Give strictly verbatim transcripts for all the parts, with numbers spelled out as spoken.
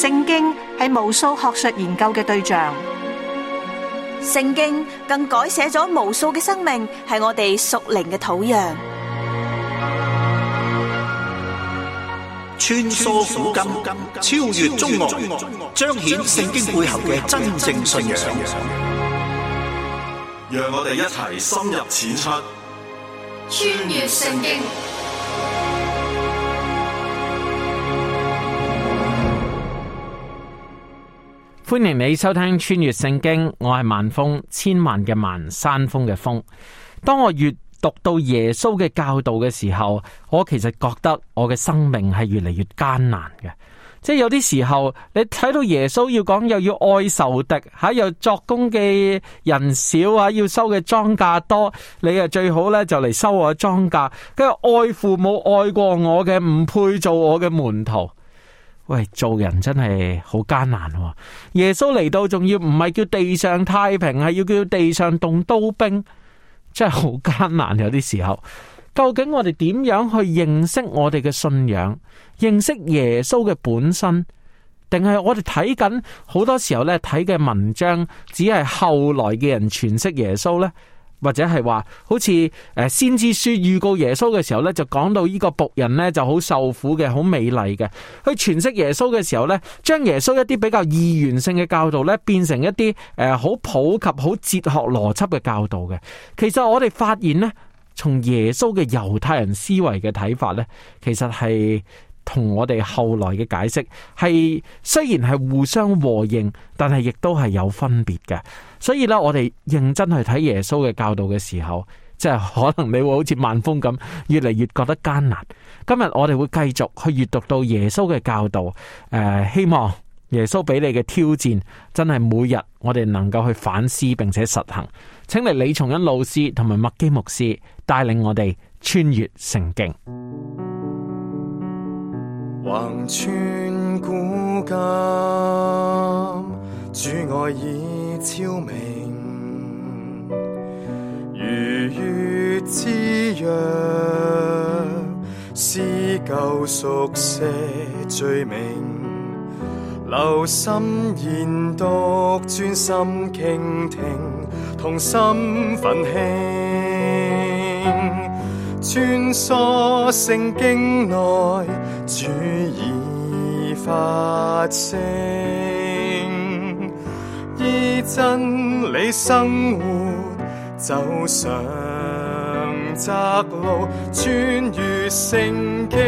聖經係無數學術研究嘅對象， 聖經更改寫咗無數嘅生命，係我哋屬靈嘅土壤。 穿梭古今，超越中外，彰顯聖經背後嘅真正信仰。 讓我哋一齊深入淺出， 穿越聖經。 歡迎你收聽穿越聖經，我係萬峰，千萬嘅萬，山峰嘅峰。當我閱讀到耶穌嘅教導嘅時候，我其實覺得我嘅生命係越嚟越艱難嘅。即係有啲時候，你睇到耶穌要講又要愛仇敵，吓又作工嘅人少啊，要收嘅莊稼多，你啊最好咧就嚟收我嘅莊稼。跟住愛父母愛過我嘅，唔配做我嘅門徒。喂，做人真係好艱難喎。耶穌嚟到仲要唔係叫地上太平，係要叫地上動刀兵，真係好艱難。有啲時候，究竟我哋點樣去認識我哋嘅信仰，認識耶穌嘅本身，定係我哋睇緊好多時候咧睇嘅文章只係後來嘅人詮釋耶穌呢？或者係話好似誒先知書預告耶穌嘅時候咧，就講到呢個僕人咧就好受苦嘅，好美麗嘅。去詮釋耶穌嘅時候咧，將耶穌一啲比較二元性嘅教導咧，變成一啲誒好普及、好哲學邏輯嘅教導嘅。其實我哋發現咧，從耶穌嘅猶太人思維嘅睇法咧，其實係同我哋後來嘅解釋係雖然係互相和應，但係亦都係有分別嘅。所以咧，我哋認真去睇耶穌嘅教導嘅時候，即係可能你會好似萬峰咁，越嚟越覺得艱難。今日我哋會繼續去閱讀到耶穌嘅教導，誒、呃，希望耶穌俾你嘅挑戰，真係每日我哋能夠去反思並且實行。請嚟李松恩老師同埋麥基牧師帶領我哋穿越聖經。 橫穿古今，主愛已昭明，如月之約，撕救贖些罪名，留心研讀，專心傾聽，同心奮興，穿梭聖經內，主已發聲，依真理生活，走上窄路，穿越聖經。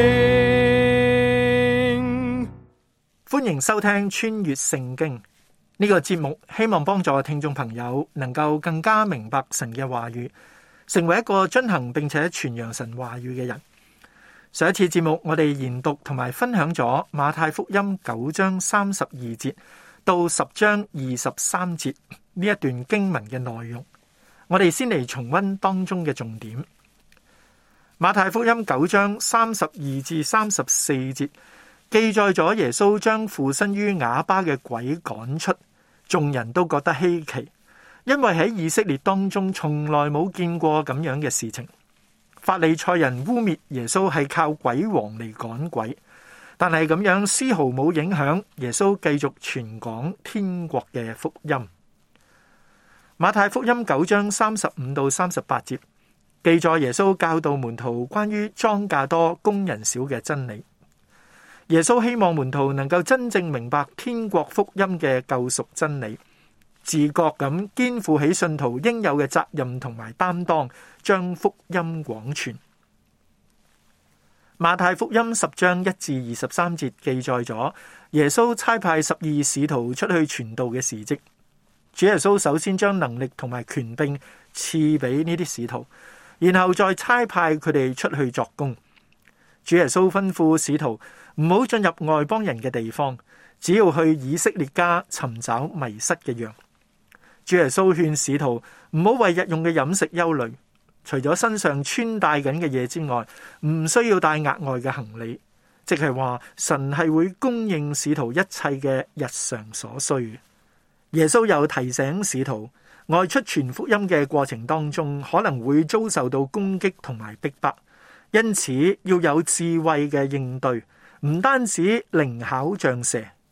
歡迎收聽穿越聖經呢個節目，希望幫助聽眾朋友能夠更加明白神嘅話語，成為一個遵行並且傳揚神話語嘅人。上一次節目我哋研讀同埋分享咗馬太福音九章三十二節到十章二十三節呢一段經文嘅內容，我哋先嚟重溫當中嘅重點。馬太福音九章三十二至三十四節記載咗耶穌將附身於啞巴嘅鬼趕出，眾人都覺得稀奇，因為喺以色列當中從來冇見過咁樣嘅事情。法利賽人污衊耶穌係靠鬼王嚟趕鬼，但係咁樣絲毫冇影響耶穌繼續傳講天國嘅福音。馬太福音九章三十五到三十八節記載耶穌教導門徒關於莊稼多工人少嘅真理。耶穌希望門徒能夠真正明白天國福音嘅救贖真理，自覺咁肩負起信徒應有嘅責任同埋擔當，將福音廣傳。馬太福音十章一至二十三節記載咗耶穌差派十二使徒出去傳道嘅事蹟。主耶穌首先將能力同埋權柄賜俾呢啲使徒，然後再差派佢哋出去作工。主耶穌吩咐使徒唔好進入外邦人嘅地方，只要去以色列家尋找迷失嘅羊。主耶穌勸使徒唔好為日用嘅飲食憂慮，除咗身上穿戴緊嘅嘢之外，唔需要帶額外嘅行李，即係話神係會供應使徒一切嘅日常所需。耶穌又提醒使徒，外出傳福音嘅過程當中，可能會遭受到攻擊同埋逼迫，因此要有智慧嘅應對，唔單止靈巧像蛇，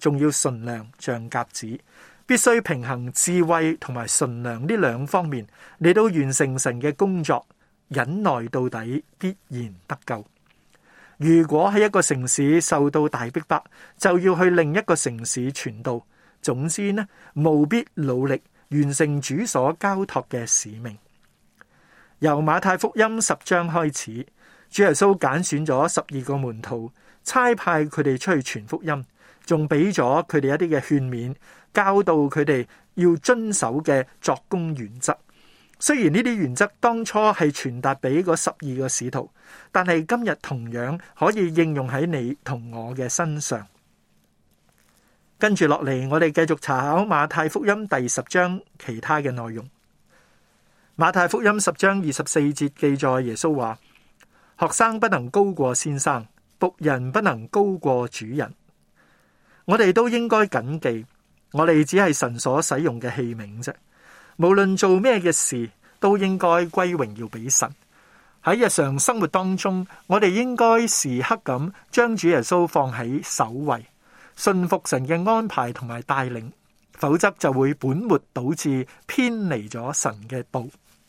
仲要純良像鴿子，必須平衡智慧同埋純良呢兩方面，嚟到完成神嘅工作，忍耐到底，必然得救。如果喺一個城市受到大逼迫，就要去另一個城市傳道。總之呢，務必努力完成主所交託嘅使命。由馬太福音十章開始，主耶穌揀選咗十二個門徒，差派佢哋出去傳福音，仲俾咗佢哋一啲嘅勸勉，教導佢哋要遵守嘅作工原則。雖然呢啲原則當初係傳達俾嗰十二個使徒，但係今日同樣可以應用喺你同我嘅身上。跟住落嚟，我哋繼續查考馬太福音第十章其他嘅內容。馬太福音十章二十四節記載，耶穌話：學生不能高過先生，僕人不能高過主人。我哋都應該謹記，我哋只係神所使用嘅器皿啫。無論做咩嘅事，都應該歸榮耀俾神。喺日常生活當中，我哋應該時刻咁將主耶穌放喺首位，信服神嘅安排同埋帶領，否則就會本末倒置，偏離咗神嘅道。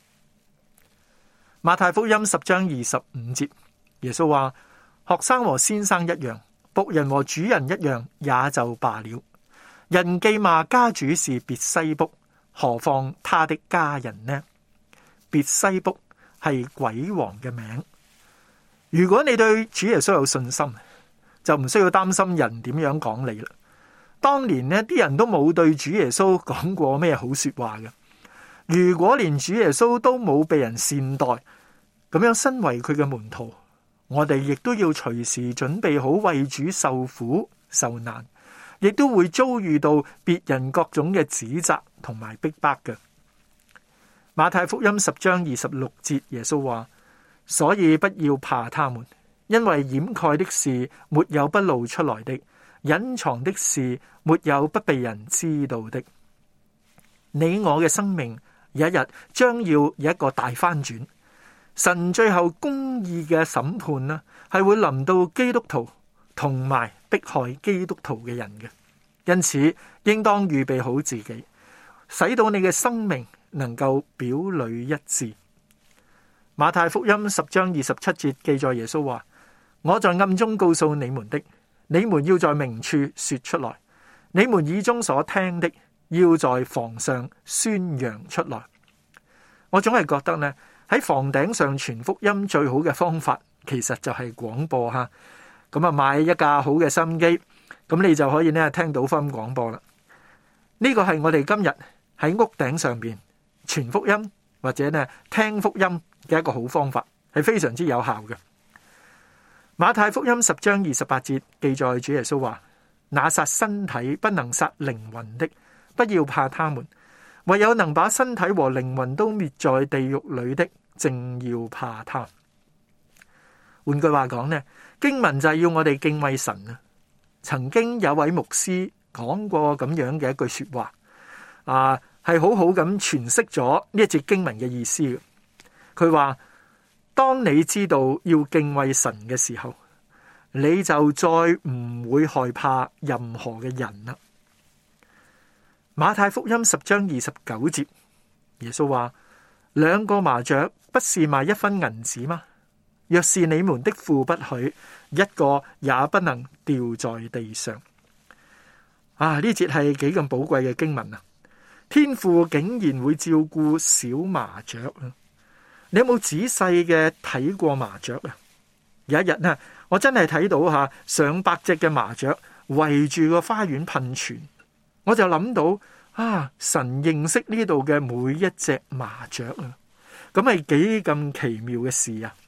馬太福音十章二十五節，耶穌話：學生和先生一樣，僕人和主人一樣，也就罷了。人既罵家主是別西卜，何況他的家人呢？別西卜係鬼王嘅名。如果你對主耶穌有信心，就唔需要擔心人點樣講你啦。當年呢啲人都冇對主耶穌講過咩好說話嘅。如果連主耶穌都冇被人善待，咁樣身為佢嘅門徒，我哋亦都要隨時準備好為主受苦受難，亦都會遭遇到別人各種嘅指責同埋逼迫嘅。馬太福音十章二十六節，耶穌話：所以不要怕他們，因為掩蓋的事沒有不露出來的，隱藏的事沒有不被人知道的。你我嘅生命有一日將要有一個大翻轉，神最後公義嘅審判呢，係會臨到基督徒同埋迫害基督徒嘅人嘅。因此應當預備好自己，使到你嘅生命能夠表裏一致。馬太福音十章二十七節記載，耶穌話：我在暗中告訴你們的，你們要在明處說出來；你們耳中所聽的，要在房上宣揚出來。我總係覺得呢，喺房頂上傳福音最好嘅方法，其實就係廣播吓。咁啊，買一架好嘅收音機，咁你就可以呢聽到福音廣播啦。呢個係我哋今日喺屋頂上邊傳福音或者呢聽福音嘅一個好方法，係非常之有效嘅。馬太福音十章二十八節記載，主耶穌話：那殺身體不能殺靈魂的，不要怕他們；唯有能把身體和靈魂都滅在地獄裏的，正要怕他。換句話講呢，經文就係要我哋敬畏神啊。曾經有位牧師講過咁樣嘅一句說話，啊，係好好咁詮釋咗呢一節經文嘅意思嘅。佢話：當你知道要敬畏神嘅時候，你就再唔會害怕任何嘅人啦。馬太福音十章二十九節，耶穌話：兩個麻雀不是賣一分銀子嗎？若是你們的父不許，一個也不能掉在地上。啊！呢節係幾咁寶貴嘅經文啊！天父竟然會照顧小麻雀啊！你有冇仔細嘅睇過麻雀啊？有一日呢，我真係睇到吓上百隻嘅麻雀圍住個花園噴泉，我就諗到啊，神認識呢度嘅每一隻麻雀啊！咁係幾咁奇妙嘅事啊！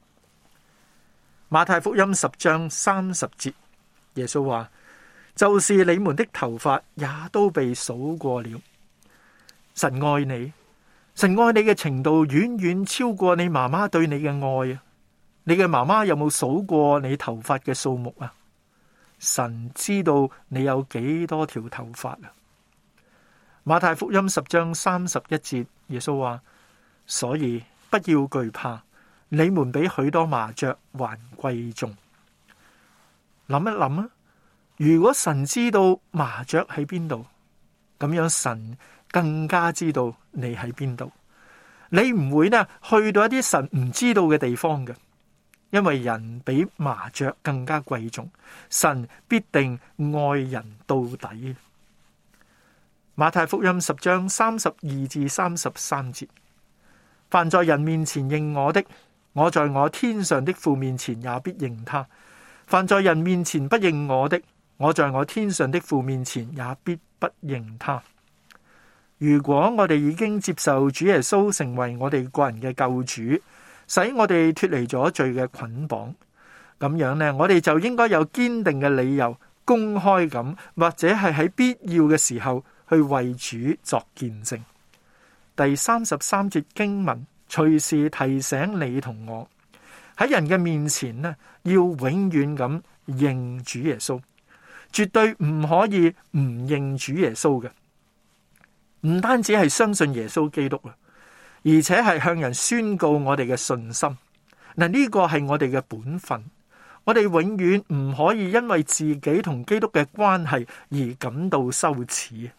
馬太福音十章三十節，耶穌話：就是你們的頭髮也都被數過了。神愛你，神愛你嘅程度遠遠超過你媽媽對你嘅愛啊！你嘅媽媽有冇數過你頭髮嘅數目啊？神知道你有幾多條頭髮啊！馬太福音十章三十一節，耶穌話：所以不要懼怕。你們比許多麻雀還貴重。諗一諗啊， 如果神知道麻雀喺邊度，咁樣神更加知道你喺邊度。你唔會呢去到一啲神唔知道嘅地方嘅，因為人比麻雀更加貴重，神必定愛人到底。馬太福音十章三十二至三十三節，凡在人面前認我的，我在我天上的父面前也必認他；凡在人面前不認我的，我在我天上的父面前也必不認他。如果我哋已經接受主耶穌成為我哋個人嘅救主，使我哋脫離咗罪嘅捆綁，咁樣呢，我哋就應該有堅定嘅理由，公開咁或者係喺必要嘅時候去為主作見證。第三十三節經文隨時提醒你同我，喺人嘅面前呢，要永遠咁認主耶穌，絕對唔可以唔認主耶穌嘅。唔單止係相信耶穌基督啊，而且係向人宣告我哋嘅信心。嗱，呢個係我哋嘅本分，我哋永遠唔可以因為自己同基督嘅關係而感到羞恥。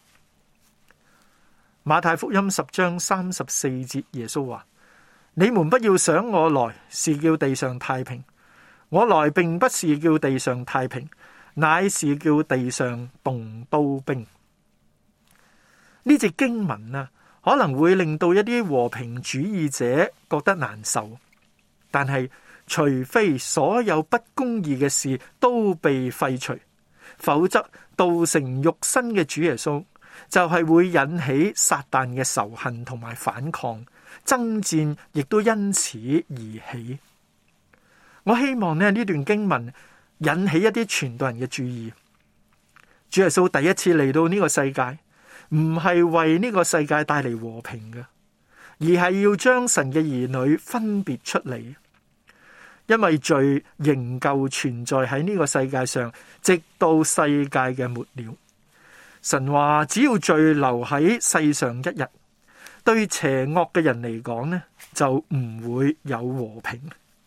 馬太福音十章三十四節，耶穌話：你們不要想我來是叫地上太平，我來並不是叫地上太平，乃是叫地上動刀兵。呢節經文啊，可能會令到一啲和平主義者覺得難受，但係除非所有不公義嘅事都被廢除，否則道成肉身嘅主耶穌就係會引起撒旦嘅仇恨同埋反抗，爭戰亦都因此而起。我希望呢呢段經文引起一啲傳道人嘅注意。主耶穌第一次嚟到呢個世界，唔係為呢個世界帶嚟和平嘅，而係要將神嘅兒女分別出嚟。因為罪仍舊存在喺呢個世界上，直到世界嘅末了。神話只要罪留喺世上一日，對邪惡嘅人嚟講呢，就唔會有和平。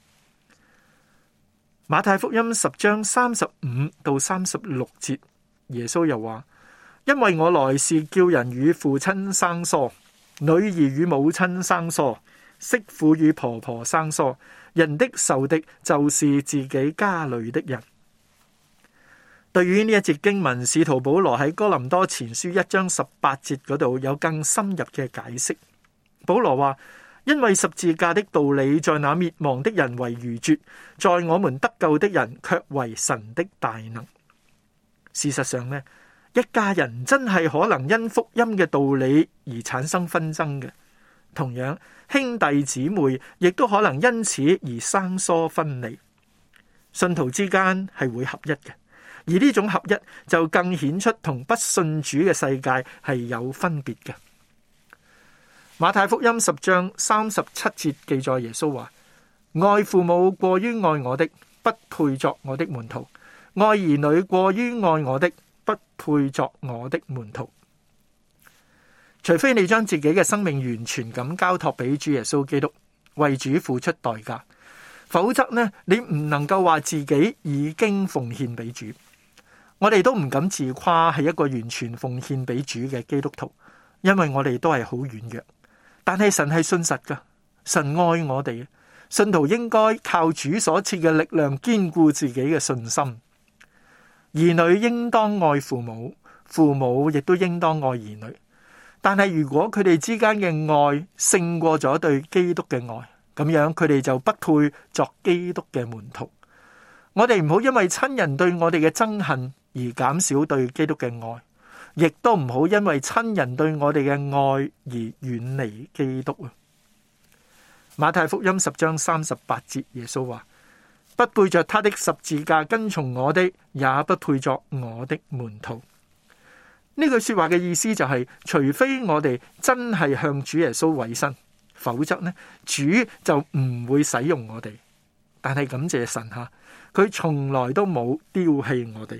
馬太福音十章三十五到三十六節，耶穌又話：因為我來是叫人與父親生疏，女兒與母親生疏，媳婦與婆婆生疏。人的仇敵就是自己家裏的人。對於呢一節經文，使徒保羅喺哥林多前書一章十八節嗰度有更深入嘅解釋。保羅話：因為十字架的道理在那滅亡的人為愚拙，在我們得救的人卻為神的大能。事實上呢，一家人真係可能因福音嘅道理而產生紛爭嘅。同樣，兄弟姊妹亦都可能因此而生疏分離。信徒之間係會合一嘅，而呢種合一就更顯出同不信主嘅世界係有分別嘅。馬太福音十章三十七節記載耶穌話：愛父母過於愛我的，不配作我的門徒；愛兒女過於愛我的，不配作我的門徒。除非你將自己嘅生命完全咁交託俾主耶穌基督，為主付出代價，否則呢，你唔能夠話自己已經奉獻俾主。我哋都唔敢自誇係一個完全奉獻俾主嘅基督徒，因為我哋都係好軟弱。但係神係信實噶，神愛我哋，信徒應該靠主所賜嘅力量堅固自己嘅信心。兒女應當愛父母，父母亦都應當愛兒女。但係如果佢哋之間嘅愛勝過咗對基督嘅愛，咁樣佢哋就不配作基督嘅門徒。我哋唔好因為親人對我哋嘅憎恨而減少對基督嘅愛，亦都唔好因為親人對我哋嘅愛而遠離基督啊！馬太福音十章三十八節，耶穌話：不背着他的十字架跟從我的，也不配作我的門徒。呢句說話嘅意思就係、是，除非我哋真係向主耶穌委身，否則呢，主就唔會使用我哋。但係感謝神吓，佢從來都冇丟棄我哋。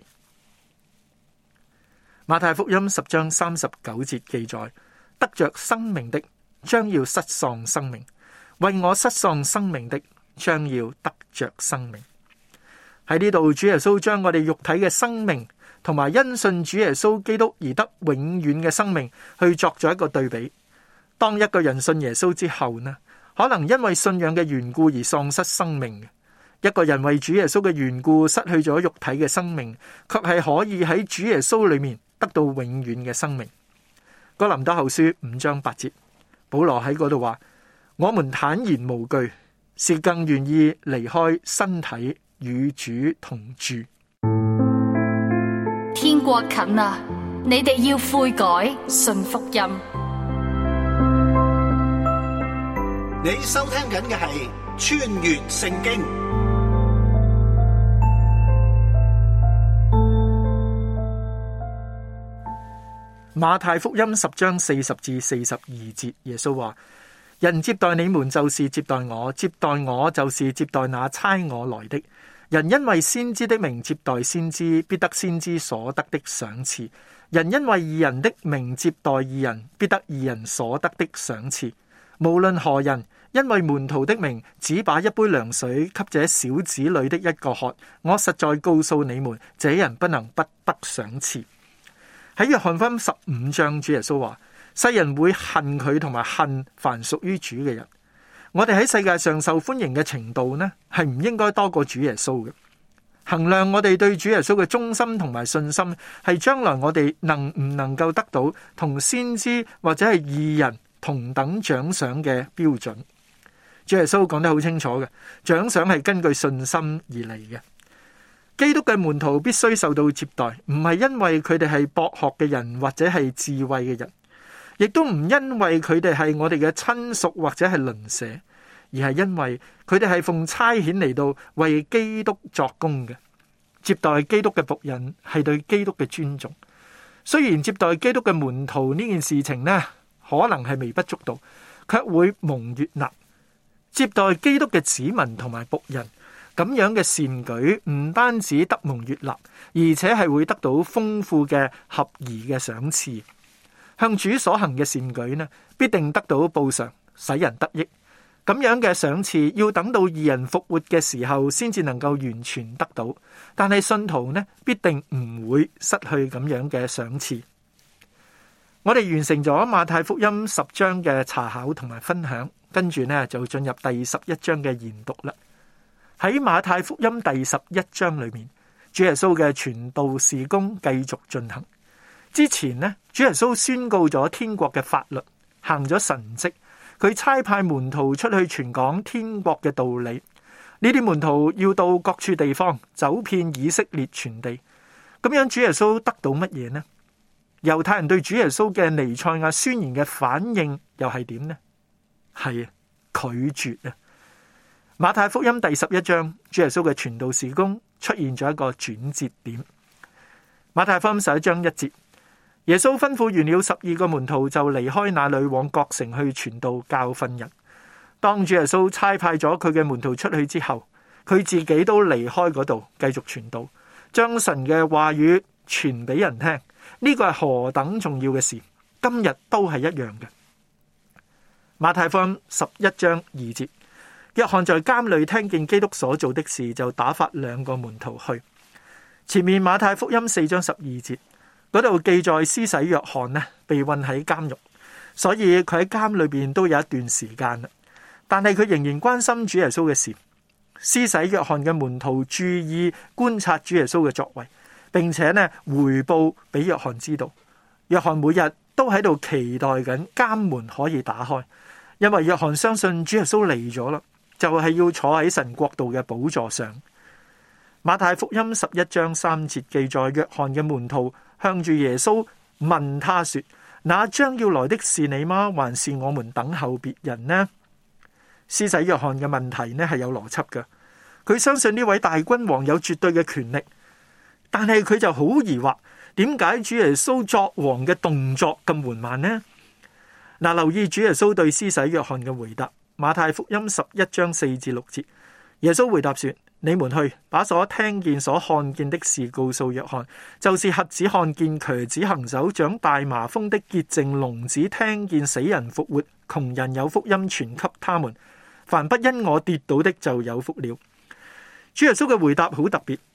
馬太福音十章三十九節記載：得着生命的，將要失喪生命；為我失喪生命的，將要得着生命。喺呢度，主耶穌將我哋肉體嘅生命同埋因信主耶穌基督而得永遠嘅生命去作咗一個對比。當一個人信耶穌之後呢，可能因為信仰嘅緣故而喪失生命嘅。一個人為主耶穌嘅緣故失去咗肉體嘅生命，卻係可以喺主耶穌裏面得到永遠嘅生命。哥林多後書五章八節，保羅喺嗰度話：我們坦然無懼，是更願意離開身體與主同住。 天國近啦，你哋要悔改，信福音。 你收聽緊嘅係穿越聖經。 馬太福音十章四十至四十二節，耶穌話：人接待你們，就是接待我；接待我，就是接待那差我來的。人因為先知的名接待先知，必得先知所得的賞賜；人因為義人的名接待義人，必得義人所得的賞賜。無論何人，因為門徒的名，只把一杯涼水給這小子裏的一個喝，我實在告訴你們，這人不能不得賞賜。喺約翰福音十五章，主耶穌話：世人會恨佢同埋恨凡屬於主嘅人。我哋喺世界上受歡迎嘅程度呢，係唔應該多過主耶穌嘅。衡量我哋對主耶穌嘅忠心同埋信心，係將來我哋能唔能夠得到同先知或者係義人同等獎賞嘅標準。主耶穌講得好清楚嘅，獎賞係根據信心而嚟嘅。基督嘅門徒必須受到接待，唔係因為佢哋係博學嘅人或者係智慧嘅人，亦都唔因為佢哋係我哋嘅親屬或者係鄰舍，而係因為佢哋係奉差遣嚟到為基督作工嘅。接待基督嘅僕人係對基督嘅尊重。雖然接待基督嘅門徒呢件事情呢，可能係微不足道，卻會蒙悅納。接待基督嘅子民同埋僕人，咁樣嘅善舉唔單止得蒙悅納，而且係會得到豐富嘅合宜嘅賞賜。向主所行嘅善舉呢，必定得到報償，使人得益。咁樣嘅賞賜要等到義人復活嘅時候，先至能夠完全得到。但係信徒呢，必定唔會失去咁樣嘅賞賜。我哋完成咗馬太福音十章嘅查考同埋分享，跟住呢就進入第十一章嘅研讀啦。喺馬太福音第十一章裏面，主耶穌嘅傳道事工繼續進行。之前呢，主耶穌宣告咗天國嘅法律，行咗神蹟，佢差派門徒出去傳講天國嘅道理。呢啲門徒要到各處地方，走遍以色列全地。咁樣主耶穌得到乜嘢呢？猶太人對主耶穌嘅彌賽亞宣言嘅反應又係點呢？係拒絕啊！馬太福音第十一章，主耶穌嘅傳道事工出現咗一個轉折點。馬太福音十一章一節，耶穌吩咐完了十二個門徒，就離開那裏往各城去傳道教訓人。當主耶穌差派咗佢嘅門徒出去之後，佢自己都離開嗰度繼續傳道，將神嘅話語傳俾人聽。呢個係何等重要嘅事，今日都係一樣嘅。馬太福音十一章二節，約翰在監裏聽見基督所做的事，就打發兩個門徒去。前面馬太福音四章十二節嗰度記載施洗約翰呢被困喺監獄，所以佢喺監裏邊都有一段時間啦。但係佢仍然關心主耶穌嘅事。施洗約翰嘅門徒注意觀察主耶穌嘅作為，並且呢回報俾約翰知道。約翰每日都喺度期待緊監門可以打開，因為約翰相信主耶穌嚟咗啦，就係要坐喺神國度嘅寶座上。馬太福音十一章三節記載，約翰嘅門徒向住耶穌問他說：那將要來的是你嗎？還是我們等候別人呢？施洗約翰嘅問題呢係有邏輯嘅，佢相信呢位大君王有絕對嘅權力，但係佢就好疑惑，點解主耶穌作王嘅動作咁緩慢呢？嗱，留意主耶穌對施洗約翰嘅回答。馬太福音十一章四至六節，耶穌回答說：你們去，把所聽見所看見的事告訴約翰，就是瞎子看見，瘸子行走，長大麻風的潔淨，聾子聽見，死人復活，窮人有福音傳給他們。凡不因我跌倒的就有福了。主耶穌嘅回答好特別，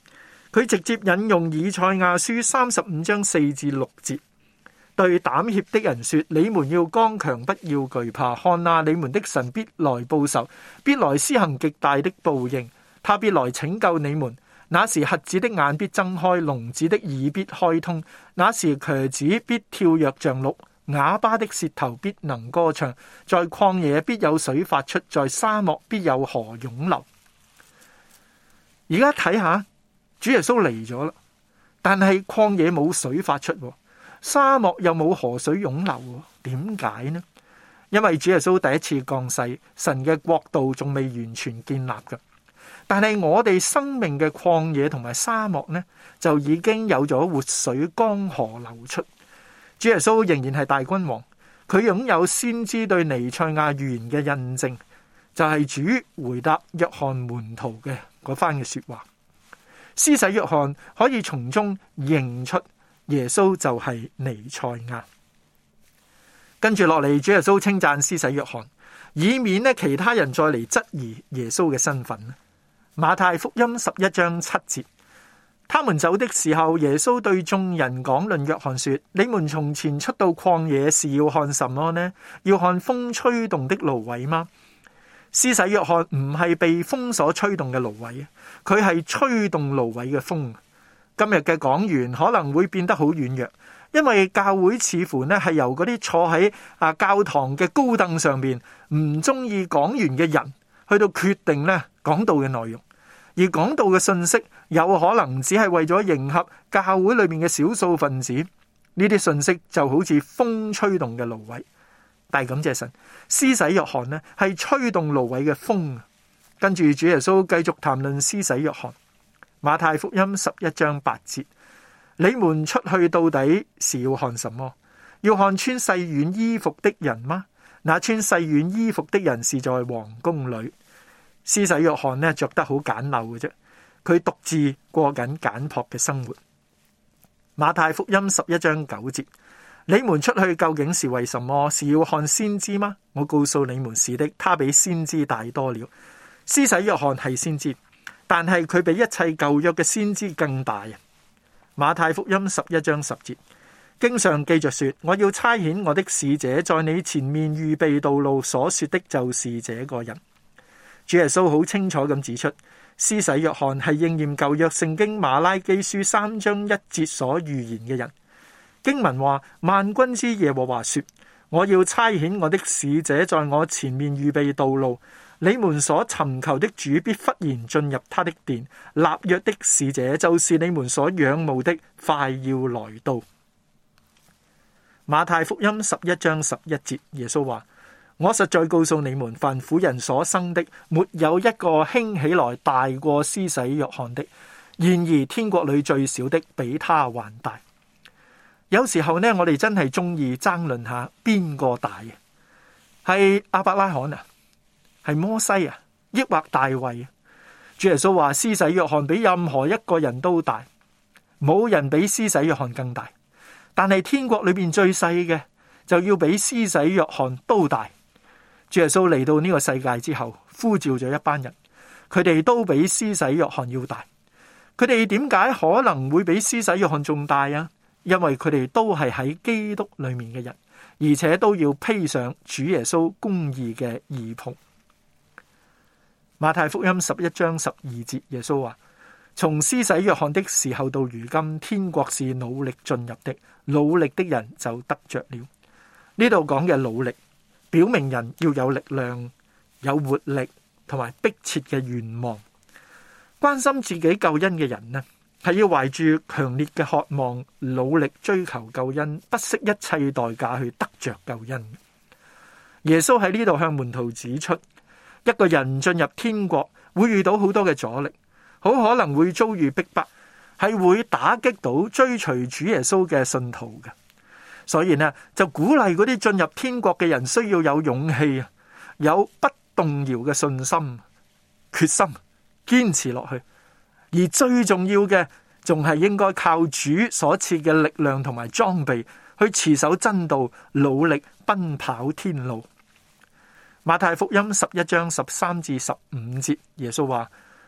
佢直接引用以賽亞書三十五章四至六節，對膽怯的人說：你們要剛強，不要懼怕。看啊，你們的神必來報仇，必來施行極大的報應。他必來拯救你們。那時瞎子的眼必睜開，聾子的耳必開通。那時瘸子必跳躍像鹿，啞巴的舌頭必能歌唱。在曠野必有水發出，在沙漠必有河湧流。而家睇下，主耶穌嚟咗啦，但係曠野冇水發出，沙漠又冇河水湧流，點解呢？因為主耶穌第一次降世，神嘅國度仲未完全建立㗎。但係我哋生命嘅曠野同埋沙漠呢，就已經有咗活水江河流出。主耶穌仍然係大君王，佢擁有先知對彌賽亞預言嘅印證，就係、是、主回答約翰門徒嘅嗰番嘅說話。施洗約翰可以從中認出耶穌就係彌賽亞。跟住落嚟，主耶穌稱讚施洗約翰，以免呢其他人再嚟質疑耶穌嘅身份。馬太福音十一章七節，他們走的時候，耶穌對眾人講論約翰說：你們從前出到曠野是要看什麼呢？要看風吹動的蘆葦嗎？施洗約翰唔係被風所吹動嘅蘆葦，佢係吹動蘆葦嘅風。今日嘅講員可能會變得好軟弱，因為教會似乎呢係由嗰啲坐喺啊教堂嘅高凳上邊唔中意講員嘅人去到決定呢講道嘅內容。而講道嘅信息有可能只係為咗迎合教會裏面嘅少數分子，呢啲信息就好似風吹動嘅蘆葦。但係感謝神，施洗約翰呢係吹動蘆葦嘅風。跟住主耶穌繼續談論施洗約翰。馬太福音十一章八節：你們出去到底是要看什麼？要看穿細軟衣服的人嗎？那穿細軟衣服的人是在皇宮裏。施洗約翰呢着得好簡陋嘅啫，佢獨自過緊簡樸嘅生活。馬太福音十一章九節：你們出去究竟是為什麼？是要看先知嗎？我告訴你們是的，他比先知大多了。施洗約翰係先知，但係佢比一切舊約嘅先知更大啊！馬太福音十一章十節，經上記着說：我要差遣我的使者在你前面預備道路，所說的就是這個人。主耶穌好清楚咁指出，施洗約翰係應驗舊約聖經馬拉基書三章一節所預言嘅人。經文話：萬軍之耶和華說，我要差遣我的使者在我前面預備道路，你們所尋求的主必忽然進入他的殿，立約的使者就是你們所仰慕的，快要來到。馬太福音十一章十一節，耶穌話：我實在告訴你們，凡婦人所生的，沒有一個興起來大過施洗約翰的。然而天國裏最小的比他還大。有時候呢，我哋真係中意爭論下邊個大嘅，係亞伯拉罕啊，係摩西啊，抑或大衛啊？主耶穌話：施洗約翰比任何一個人都大，冇人比施洗約翰更大。但係天國裏邊最細嘅，就要比施洗約翰都大。主耶穌嚟到呢個世界之後，呼召咗一班人，佢哋都比施洗約翰要大。佢哋點解可能會比施洗約翰仲大啊？因為佢哋都係喺基督裏面嘅人，而且都要披上主耶穌公義嘅義袍。馬太福音十一章十二節，耶穌話：從施洗約翰的時候到如今，天國是努力進入的，努力的人就得着了。呢度講嘅努力，表明人要有力量、有活力同埋迫切嘅願望。關心自己救恩嘅人呢，係要懷住強烈嘅渴望，努力追求救恩，不惜一切代價去得着救恩。耶穌喺呢度向門徒指出，一個人進入天國會遇到好多嘅阻力，好可能會遭遇逼迫，係會打擊到追隨主耶穌嘅信徒嘅。所以呢，就鼓勵嗰啲進入天國嘅人需要有勇氣啊，有不動搖嘅信心、決心，堅持落去。而最重要嘅，仲係應該靠主所賜嘅力量同埋裝備，去持守真道，努力奔跑天路。馬太福音十一章十三至十五節，耶穌話：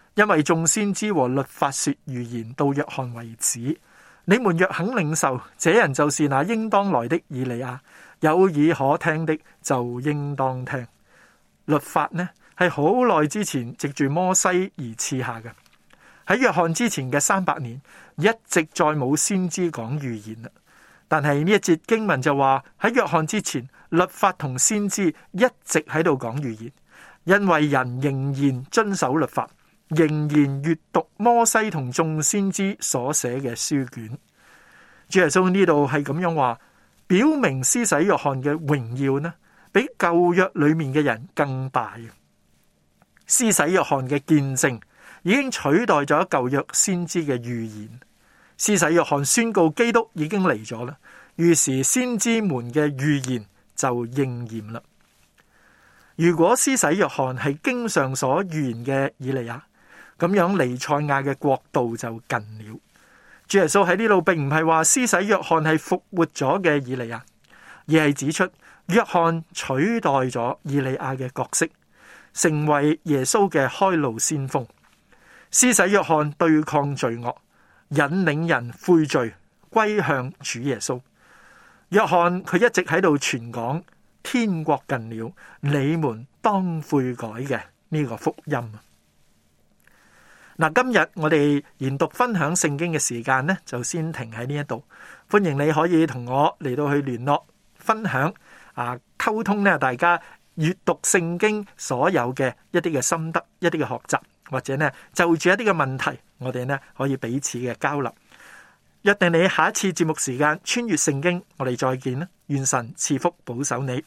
因為眾先知和律法說預言到約翰為止。你們若肯領受，這人就是那應當來的以利亞。有耳可聽的就應當聽。律法呢係好耐之前藉住摩西而賜下嘅。喺約翰之前嘅三百年，一直再冇先知講預言啦。但係呢一節經文就話喺約翰之前，律法同先知一直喺度講預言，因為人仍然遵守律法，仍然閱讀摩西同眾先知所寫嘅書卷。主耶穌呢度係咁樣話，表明施洗約翰嘅榮耀呢，比舊約裏面嘅人更大。施洗約翰嘅見證已經取代咗舊約先知嘅預言。施洗約翰宣告基督已經嚟咗啦，於是先知們嘅預言就應驗啦。如果施洗約翰係經上所預言嘅以利亞，咁樣彌賽亞嘅國度就近了。主耶穌喺呢度並唔係話施洗約翰係復活咗嘅以利亞，而係指出約翰取代咗以利亞嘅角色，成為耶穌嘅開路先鋒。施洗約翰對抗罪惡，引領人悔罪歸向主耶穌。約翰佢一直喺度傳講天國近了，你們當悔改嘅呢個福音。嗱，今日我哋研讀分享聖經嘅時間呢，就先停喺呢一度。歡迎你可以同我嚟到去聯絡分享啊，溝通呢大家閱讀聖經所有嘅一啲嘅心得、一啲嘅學習，或者呢就住一啲嘅問題，我哋呢可以彼此嘅交流。約定你下一次節目時間穿越聖經，我哋再見啦！願神賜福保守你。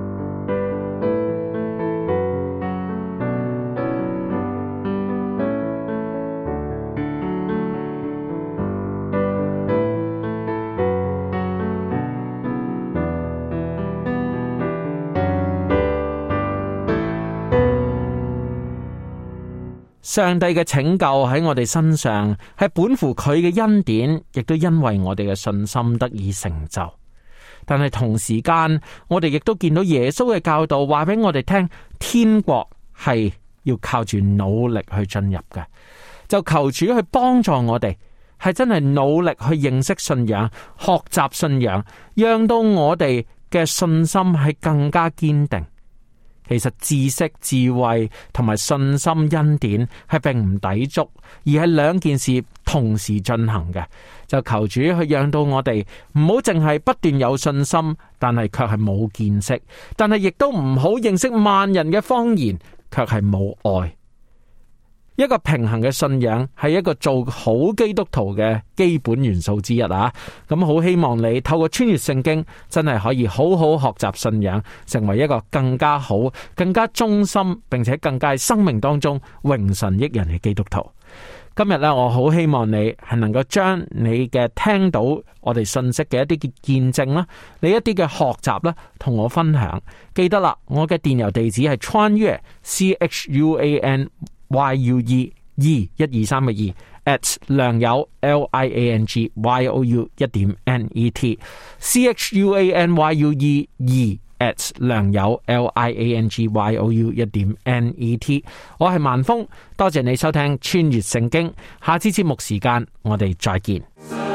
上帝嘅拯救喺我哋身上，係本乎佢嘅恩典，亦都因為我哋嘅信心得以成就。但係同時間，我哋亦都見到耶穌嘅教導，話俾我哋聽，天國係要靠住努力去進入嘅。就求主去幫助我哋，係真係努力去認識信仰、學習信仰，讓到我哋嘅信心係更加堅定。其實知識、智慧同埋信心恩典係並唔抵觸，而係兩件事同時進行嘅。就求主去讓到我哋唔好淨係不斷有信心，但係卻係冇見識；但係亦都唔好認識萬人嘅謊言，卻係冇愛。一個平衡嘅信仰係一個做好基督徒嘅基本元素之一啊！咁好希望你透過穿越聖經，真係可以好好學習信仰，成為一個更加好、更加忠心，並且更加喺生命當中榮神益人嘅基督徒。今日咧，我好希望你係能夠將你嘅聽到我哋信息嘅一啲嘅見證啦，你一啲嘅學習啦，同我分享。記得啦，我嘅電郵地址係穿越 C H U A N Y U E 二一二三嘅二 at 良友 L I A N G Y O U 一點 N E T C H U A N Y U E 二 at 良友 L I A N G Y O U 一點 N E T。我係萬峰，多謝你收聽穿越聖經，下次節目時間我哋再見。